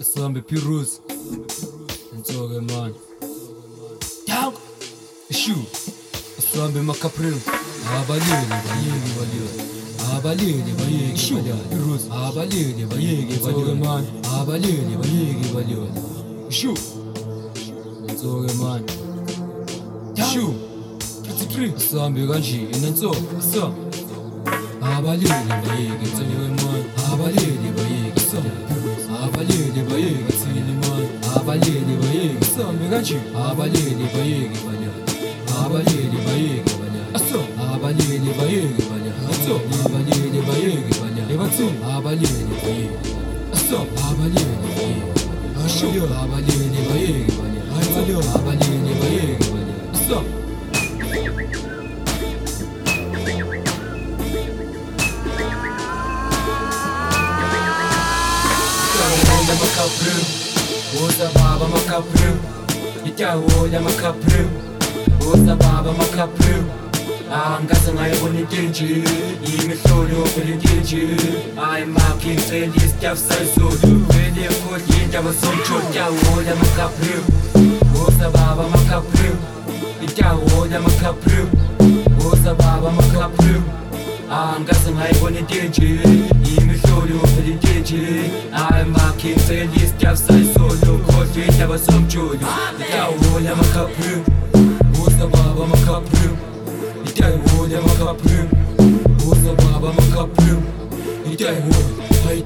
Asambe Piruz Nzoge man Yango Ishu Asambe Makapril Abalele bayegi balio Abalele bayegi Ishu Piruz Abalele bayegi balio man Abalele bayegi balio Ishu Nzoge man Ishu 53 Asambe ganji inenzo Asa Abalele bayegi Nzoge man Abalele bayegi Asa Abalele bayegi Tsiliman Abalele bayegi Sambe ganji Abalele bayegi balya Abalele bayegi balya Aso Abalele bayegi balya Aso Abalele bayegi balya Ebatsu Abalele bayegi Aso Abalele bayegi Asho Abalele bayegi balya Ayo Abalele bayegi balya Aso Makaprim, Oza Baba Makaprim, Itaoya Makaprim, Oza Baba Makaprim, Angazangai Bonitinji, Imitholo Bonitinji, I'm marking Salis Tafsasu, Vedia Koti Tavasom Chotaoya Makaprim, Oza Baba Makaprim, Itaoya Makaprim, Oza Baba Makaprim, Angazangai Bonitinji, Imitholo Bonitinji, I'm marking Salis Tafsasu, Koti Tavasom Chotaoya Makaprim, Oza Baba Makaprim, Itaoya Makaprim, Oza Baba Makaprim, Itaoya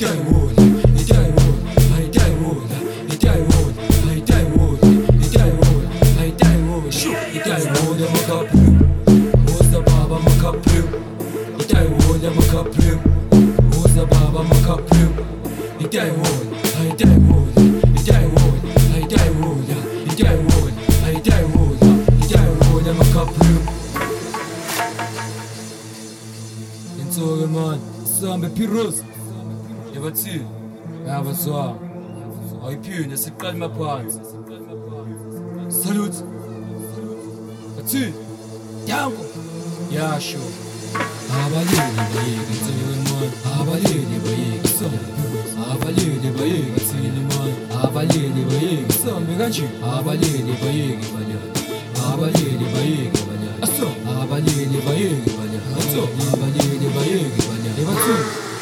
man, Sambe Piruz Ebatsi Yavazwa Aypune Sikal Mapans Salut Batsi Yango Yasho Abalele bayegi Tsiliman Abalele bayegi Sambe Piruz Abalele bayegi Tsiliman Abalele bayegi Sambe ganji Abalele bayegi balya Abalele bayegi balya Aso Abalele bayegi balya Aso Abalele bayegi balya Ebatsu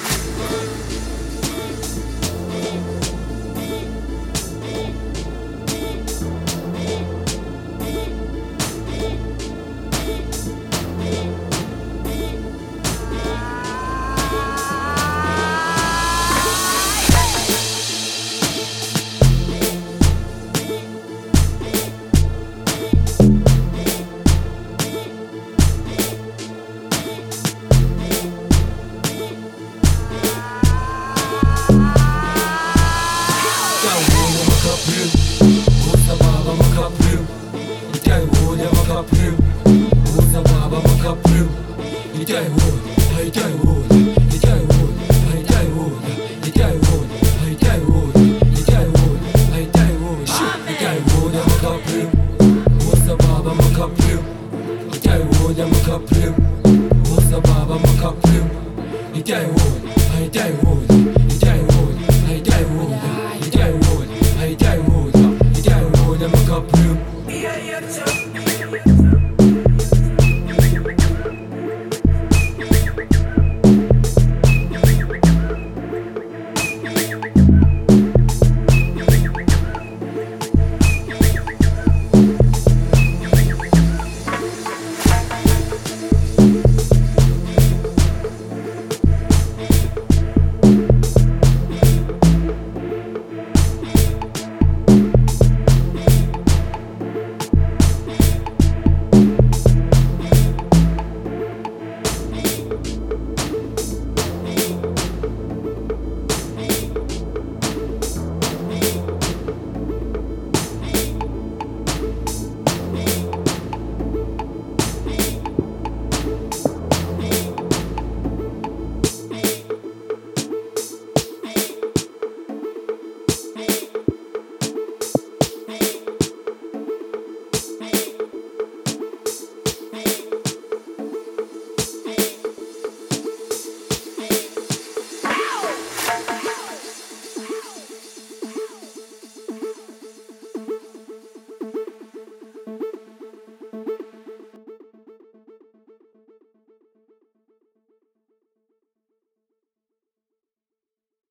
Oza Baba Makaprim, Itaoya Makaprim, Oza Baba Makaprim, Itaoya Makaprim, Oza Baba Makaprim, Itaoya Makaprim.